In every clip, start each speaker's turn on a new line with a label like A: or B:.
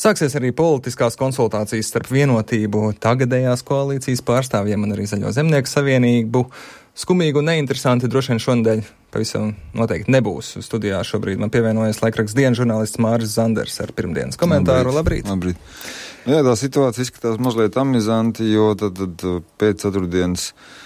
A: Sāksies arī politiskās konsultācijas starp Vienotību, tagadējās koalīcijas pārstāvjiem un arī Zaļo zemnieku savienību. Skumīgi un neinteresanti droši vien šonadēļ pavisam noteikti nebūs. Studijā šobrīd man pievienojas laikraksts Diena žurnālists Māris Zanders ar pirmdienas komentāru. Labrīt!
B: Jā, tā situācija izskatās mazliet amizanti, jo tad pēc ceturtdienas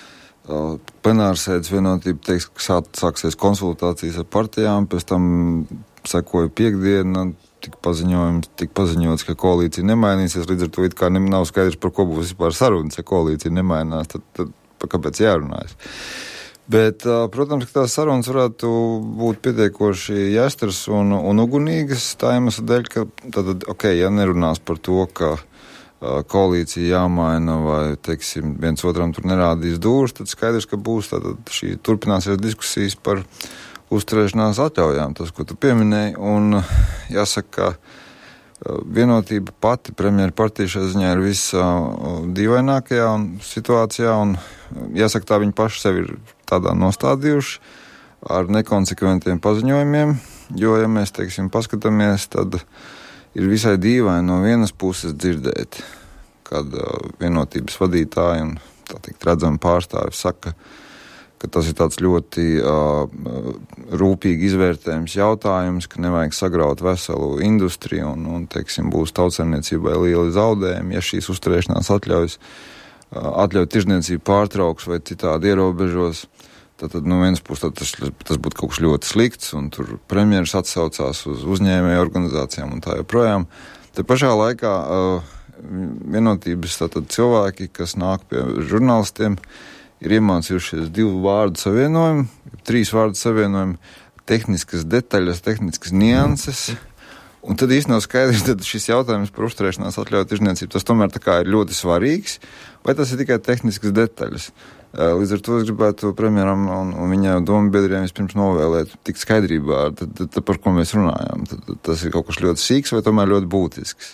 B: plenārsēdes Vienotība teiks, ka sāksies konsultācijas ar partijām, pēc tam sekoja piekdiena, tika paziņots, ka koalīcija nemainīsies, līdz ar to it kā nav skaidrs, par ko būs vispār sarunas, ja koalīcija nemainās, tad kāpēc jārunājas. Bet, protams, ka tās sarunas varētu būt pietiekoši jāstras un ugunīgas, tā iemesla dēļ, ka tad, ja nerunās par to, ka koalīcija jāmaina vai, teiksim, viens otram tur nerādīs dūrus, tad skaidrs, ka būs šī turpināsies diskusijas par uzturēšanās atļaujām, tas, ko tu pieminēji, un jāsaka, ka Vienotība pati premjera partija šajā ziņā ir visdīvainākajā situācijā, un jāsaka, tā viņi paši sevi ir tādā nostādījuši ar nekonsekventiem paziņojumiem, jo, ja mēs, teiksim, paskatāmies, tad ir visai dīvaini no vienas puses dzirdēt, kad Vienotības vadītāji un, tā teikt, redzami pārstāvi saka, ka tas ir tāds ļoti rūpīgi izvērtējums jautājums, ka nevajag sagraut veselu industriju un teiksim, būs tautsaimniecībai lieli zaudējumi, ja šīs uzturēšanās atļauj tirzniecību pārtrauks vai citādi ierobežos. Tad no vienas puses tas būtu kaut kas ļoti slikts, un tur premjeras atsaucās uz uzņēmēju organizācijām un tā joprojām. Te pašā laikā Vienotības cilvēki, kas nāk pie žurnālistiem, ir iemācījušies 2 vārdu savienojumu, 3 vārdu savienojumu, tehniskas detaļas, tehniskas nianses, un tad īsti nav skaidrs, tad šis jautājums par uzturēšanās atļauju tirzniecību, tas tomēr tā kā ir ļoti svarīgs, vai tas ir tikai tehniskas detaļas. Līdz ar to es gribētu premjeram un viņa domu biedriem vispirms novēlēt tikt skaidrībā, tad par ko mēs runājam. Tas ir kaut kas ļoti sīks vai tomēr ļoti būtisks.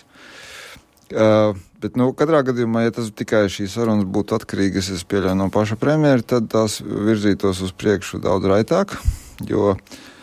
B: Bet, katrā gadījumā, ja tas tikai šīs sarunas būtu atkarīgas, es pieļauju no paša premjera, tad tās virzītos uz priekšu daudz raitāk, jo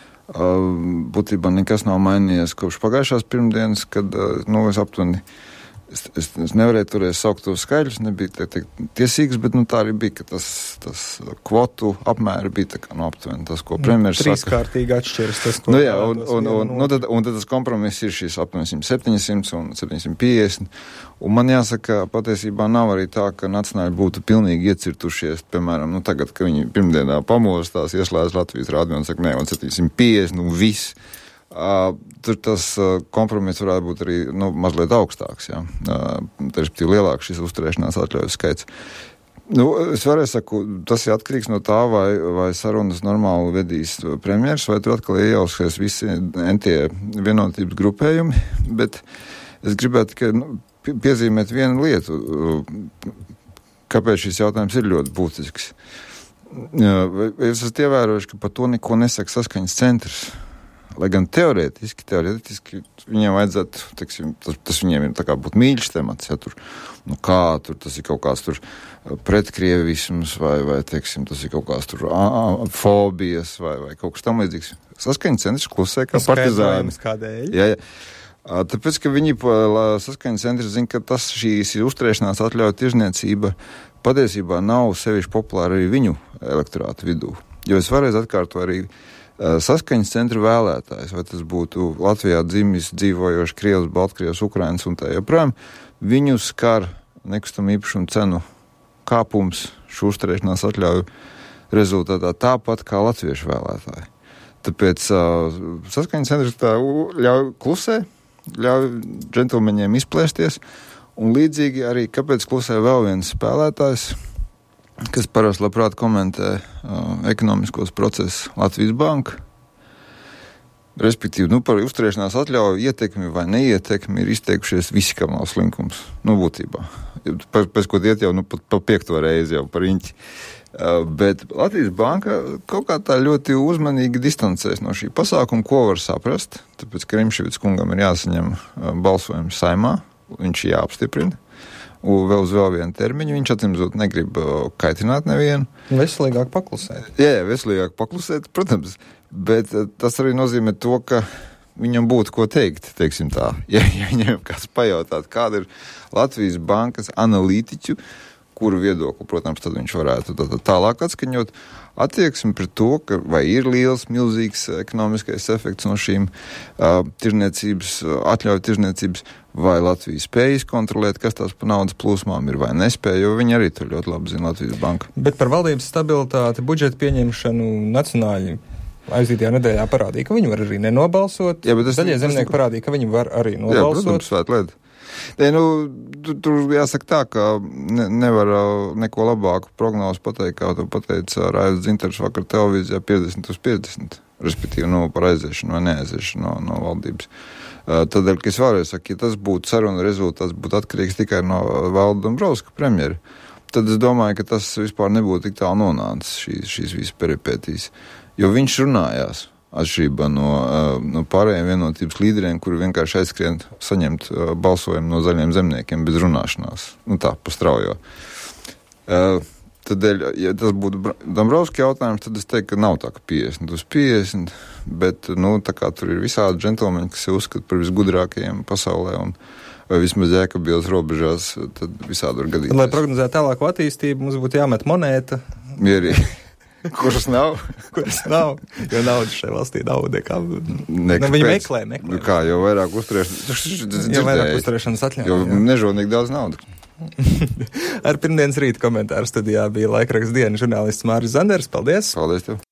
B: būtībā nekas nav mainījies kopš pagājušās pirmdienas, kad, es aptuveni, es nevarēju toreiz saukt tos skaļus, nebija tiesīgs, bet, tā arī bija, ka tas kvotu apmēri bija tā kā aptuveni tas, ko premjeras saka.
A: Trīskārtīgi atšķiras tas, ko
B: un tad tas kompromiss ir šīs aptuveni 700 un 750, un man jāsaka, patiesībā nav arī tā, ka nacionāļi būtu pilnīgi iecirtušies, piemēram, tagad, ka viņi pirmdienā pamostās, ieslēdz Latvijas rādio un saka, nē, un 750, viss. Tur tas kompromiss varētu būt arī mazliet augstāks, jā. Respektīvi lielāks šis uzturēšanās atļaujas skaits. Es varēju saku, tas ir atkarīgs no tā, vai sarunas normāli vedīs premjeras, vai tur atkal iejauksies visi entie Vienotības grupējumi, bet es gribētu tikai piezīmēt vienu lietu, kāpēc šis jautājums ir ļoti būtisks. Es esmu ievērojuši, ka par to neko nesaka saskaņas centrs. Lai gan teorētiski viņiem vajadzētu, teiksim, tas viņiem ir tā kā būt mīļš temats, ja tur, tas ir kaut kāds tur pretkrievisms vai teiksim, tas ir kaut kāds tur fobijas vai kaut kas tam līdzīgs. Saskaņas centrs klusē kā partizāni.
A: Kādēļ?
B: Jā. Tāpēc, ka viņi saskaņas centrs zina, ka šīs uzturēšanās atļauja tirzniecība patiesībā nav sevišķi populāra arī viņu elektorātu vidū. Jo es varēs atkārtot arī saskaņas centra vēlētājs, vai tas būtu Latvijā dzimis, dzīvojoši Krievs, Baltkrievs, Ukrainas un tā joprojām, viņu skar nekustamā īpašuma cenu kāpums šo uzturēšanās atļauju rezultātā tāpat kā latviešu vēlētāji. Tāpēc saskaņas centrs tā ļauj klusē, ļauj džentlmeņiem izplēsties, un līdzīgi arī, kāpēc klusē vēl viens spēlētājs, kas parasti labprāt komentē ekonomiskos procesus Latvijas Banka. Respektīvi, par uzturēšanās atļauju ietekmi vai neietekmi ir izteikušies visi, kam nav slinkums. Būtībā. Pēc ko iet jau pa 5. reizi jau par riņķi. Bet Latvijas Banka kaut kā tā ļoti uzmanīgi distancēs no šī pasākuma, ko var saprast, tāpēc, ka Rimševics kungam ir jāsaņem balsojums Saeimā, viņš jāapstiprina. Un vēl uz vienu termiņu viņš atsimzot negrib kaitināt nevienu.
A: Veselīgāk paklusēt.
B: Jā, veselīgāk paklusēt, protams, bet tas arī nozīmē to, ka viņam būtu ko teikt, teiksim tā. Ja viņam kāds pajautātu, kāda ir Latvijas bankas analītiķu, kuru viedokli, protams, tad viņš varētu tālāk atskaņot attieksmi pret to, ka vai ir liels, milzīgs ekonomiskais efekts no šīm atļauju tirzniecības, vai Latvija spējas kontrolēt, kas tās pa naudas plūsmām ir, vai nespēja, jo viņi arī tur ļoti labi zina Latvijas banka.
A: Bet par valdības stabilitāti, budžeta pieņemšanu nacionāļi aizdītajā nedēļā parādīja, ka viņi var arī nenobalsot. Zaļie zemnieki parādīja, ka viņi var arī nobalsot.
B: Jā, protams, svēt lieta. Tur jāsaka tā, ka nevar neko labāku prognozu pateikt, kā to pateica Raivis Dzintars vakar televīzijā 50/50, respektīvi par aiziešanu vai neaiziešanu no valdības. Tādēļ, ka es vēlreiz saku, ja tas būtu saruna rezultāts, būtu atkarīgs tikai no Valda Dombrovska premjera, tad es domāju, ka tas vispār nebūtu tik tālu nonācis šīs visas peripētīs, jo viņš runājās. Atšķirībā no pārējiem vienotības līderiem, kuri vienkārši aizskrien saņemt balsojumu no zaļiem zemniekiem bez runāšanās. Tā, pa straujo. Tādēļ, ja tas būtu Dombrovska jautājums, tad es teiktu, ka nav tā, ka 50/50, bet, tā kā tur ir visādi džentlmeņi, kas uzskata par visgudrākajiem pasaulē un vai vismaz Jēkabīles robežās, tad visādi var gadīties.
A: Lai prognozētu tālāko attīstību, mums būtu jāmet monēta.
B: Mierīgi. Kuras nav?
A: Jo naudas šai valstī nav nekā. Viņi meklē.
B: Kā, jo vairāk uzturēšanas
A: atļauj.
B: Jo nežodnīgi daudz naudas.
A: Ar pirmdienas rīta komentāru studijā bija laikraksts Diena žurnālists Māris Zanders. Paldies!
B: Paldies tev!